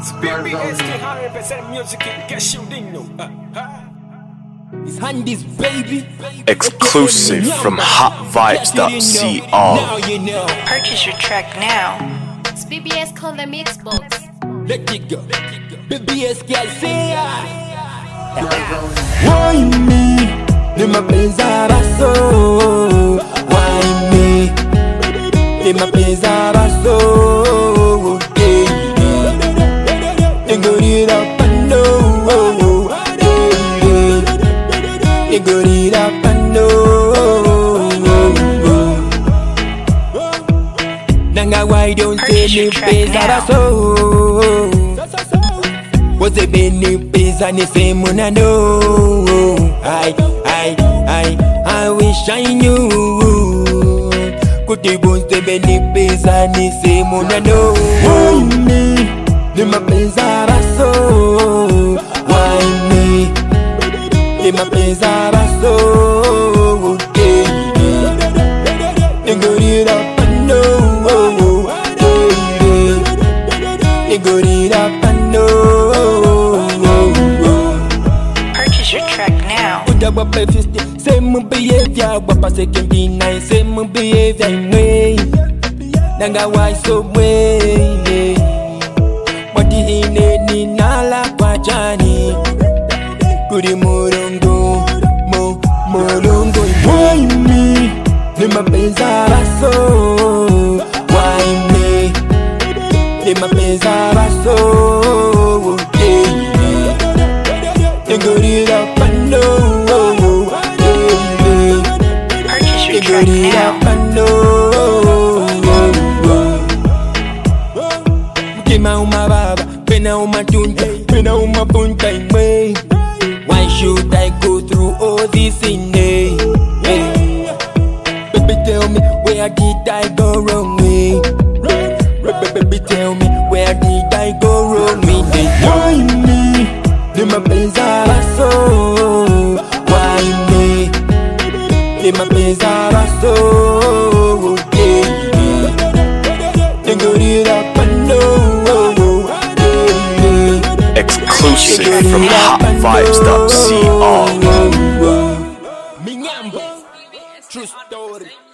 BBS 100% music in case you didn't know. His hand is baby. Exclusive from hotvibes.cr. Now you know. Purchase your track now. It's BBS Color Mix Box. Let it go. BBS girl say why me? Ni mapenzi raso. Why me? Ni mapenzi raso. Nigga up and no. Nigga up and no. Nanga why don't say ni mapenzi raso? Was a beni pesa ni same na no. I wish I knew. Could you both the beni pesa ni same na no. Why me? Ni mapenzi raso. Why me? Ni mapenzi raso. Nigga up and no. Nigga up and no. Track now. Same behavior, wapa second deny. Same behavior, way. Nanga why so way. What the hine ni nala kwa jani. Kuri morongo, morongo. Why me? Ni mapenzi raso. Why me? Ni mapenzi raso. Nigga up and no. Purchase your track now. Mtima umababa, pena umatunta, pena umapunta imwe. Why should I go through all this in day? Baby tell me, where did I go wrong way? Baby tell me, where did I go wrong with it? Why me? Ni mapenzi raso. Why me? Ni mapenzi raso. Exclusive from hotvibes.cr. Minyamba, true story.